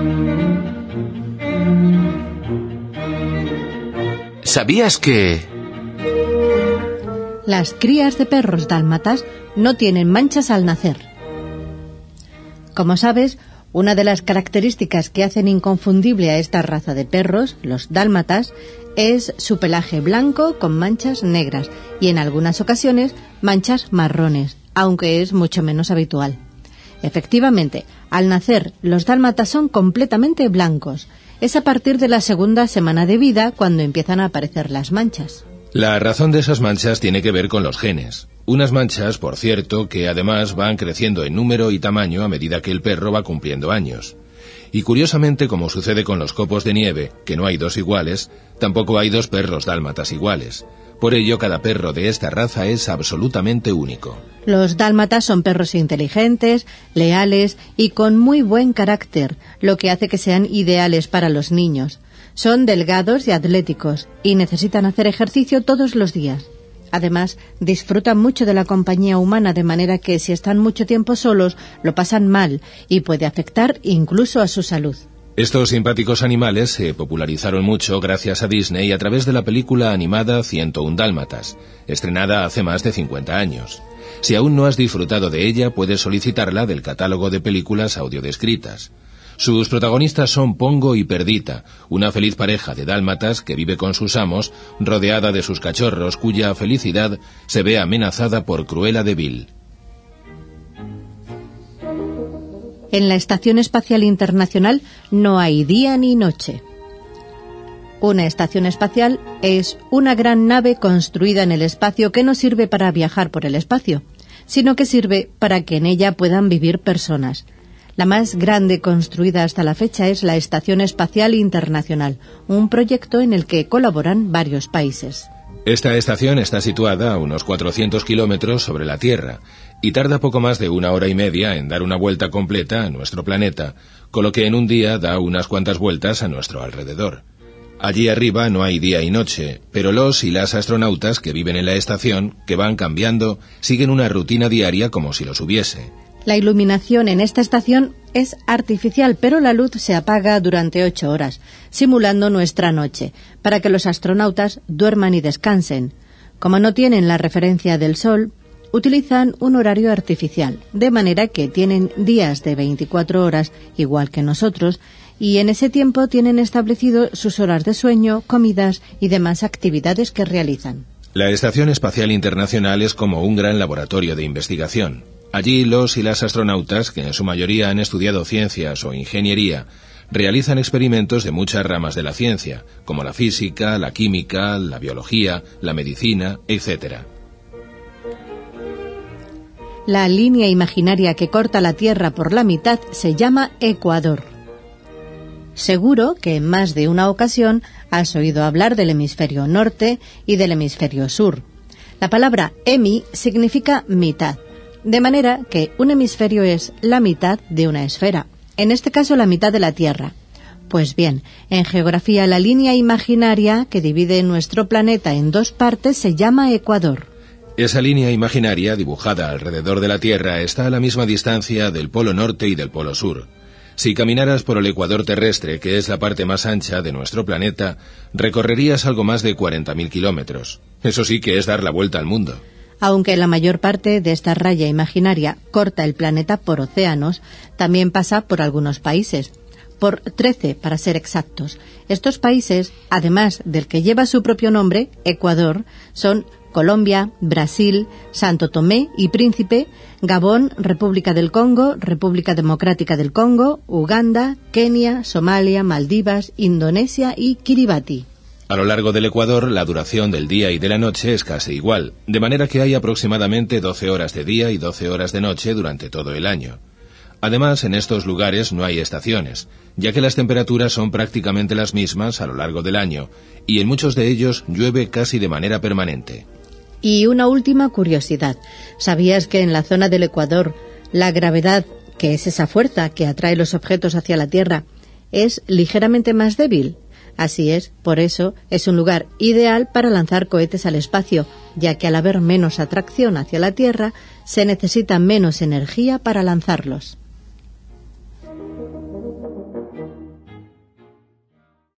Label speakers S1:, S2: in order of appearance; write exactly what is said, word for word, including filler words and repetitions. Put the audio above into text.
S1: ¿Sabías que...?
S2: Las crías de perros dálmatas no tienen manchas al nacer. Como sabes, una de las características que hacen inconfundible a esta raza de perros, los dálmatas, es su pelaje blanco con manchas negras y en algunas ocasiones manchas marrones, aunque es mucho menos habitual. Efectivamente, al nacer los dálmatas son completamente blancos. Es a partir de la segunda semana de vida cuando empiezan a aparecer las manchas.
S3: La razón de esas manchas tiene que ver con los genes. Unas manchas, por cierto, que además van creciendo en número y tamaño a medida que el perro va cumpliendo años. Y curiosamente, como sucede con los copos de nieve, que no hay dos iguales, tampoco hay dos perros dálmatas iguales. Por ello, cada perro de esta raza es absolutamente único.
S2: Los dálmatas son perros inteligentes, leales y con muy buen carácter, lo que hace que sean ideales para los niños. Son delgados y atléticos y necesitan hacer ejercicio todos los días. Además, disfrutan mucho de la compañía humana, de manera que si están mucho tiempo solos, lo pasan mal y puede afectar incluso a su salud.
S3: Estos simpáticos animales se popularizaron mucho gracias a Disney a través de la película animada ciento uno Dálmatas, estrenada hace más de cincuenta años. Si aún no has disfrutado de ella, puedes solicitarla del catálogo de películas audiodescritas. Sus protagonistas son Pongo y Perdita, una feliz pareja de dálmatas que vive con sus amos, rodeada de sus cachorros, cuya felicidad se ve amenazada por Cruella de Vil.
S2: En la Estación Espacial Internacional no hay día ni noche. Una estación espacial es una gran nave construida en el espacio que no sirve para viajar por el espacio, sino que sirve para que en ella puedan vivir personas. La más grande construida hasta la fecha es la Estación Espacial Internacional, un proyecto en el que colaboran varios países.
S3: Esta estación está situada a unos cuatrocientos kilómetros sobre la Tierra y tarda poco más de una hora y media en dar una vuelta completa a nuestro planeta, con lo que en un día da unas cuantas vueltas a nuestro alrededor. Allí arriba no hay día y noche, pero los y las astronautas que viven en la estación, que van cambiando, siguen una rutina diaria como si los hubiese.
S2: La iluminación en esta estación es artificial, pero la luz se apaga durante ocho horas, simulando nuestra noche, para que los astronautas duerman y descansen. Como no tienen la referencia del sol, utilizan un horario artificial, de manera que tienen días de veinticuatro horas, igual que nosotros, y en ese tiempo tienen establecido sus horas de sueño, comidas y demás actividades que realizan.
S3: La Estación Espacial Internacional es como un gran laboratorio de investigación. Allí los y las astronautas, que en su mayoría han estudiado ciencias o ingeniería, realizan experimentos de muchas ramas de la ciencia, como la física, la química, la biología, la medicina, etcétera.
S2: La línea imaginaria que corta la Tierra por la mitad se llama Ecuador. Seguro que en más de una ocasión has oído hablar del hemisferio norte y del hemisferio sur. La palabra hemi significa mitad, de manera que un hemisferio es la mitad de una esfera, en este caso la mitad de la Tierra. Pues bien, en geografía la línea imaginaria que divide nuestro planeta en dos partes se llama Ecuador.
S3: Esa línea imaginaria dibujada alrededor de la Tierra está a la misma distancia del polo norte y del polo sur. Si caminaras por el ecuador terrestre, que es la parte más ancha de nuestro planeta, recorrerías algo más de cuarenta mil kilómetros. Eso sí que es dar la vuelta al mundo.
S2: Aunque la mayor parte de esta raya imaginaria corta el planeta por océanos, también pasa por algunos países, por trece para ser exactos. Estos países, además del que lleva su propio nombre, Ecuador, son Colombia, Brasil, Santo Tomé y Príncipe, Gabón, República del Congo, República Democrática del Congo, Uganda, Kenia, Somalia, Maldivas, Indonesia y Kiribati.
S3: A lo largo del Ecuador, la duración del día y de la noche es casi igual, de manera que hay aproximadamente doce horas de día y doce horas de noche durante todo el año. Además, en estos lugares no hay estaciones, ya que las temperaturas son prácticamente las mismas a lo largo del año, y en muchos de ellos llueve casi de manera permanente.
S2: Y una última curiosidad. ¿Sabías que en la zona del Ecuador la gravedad, que es esa fuerza que atrae los objetos hacia la Tierra, es ligeramente más débil? Así es, por eso es un lugar ideal para lanzar cohetes al espacio, ya que al haber menos atracción hacia la Tierra, se necesita menos energía para lanzarlos.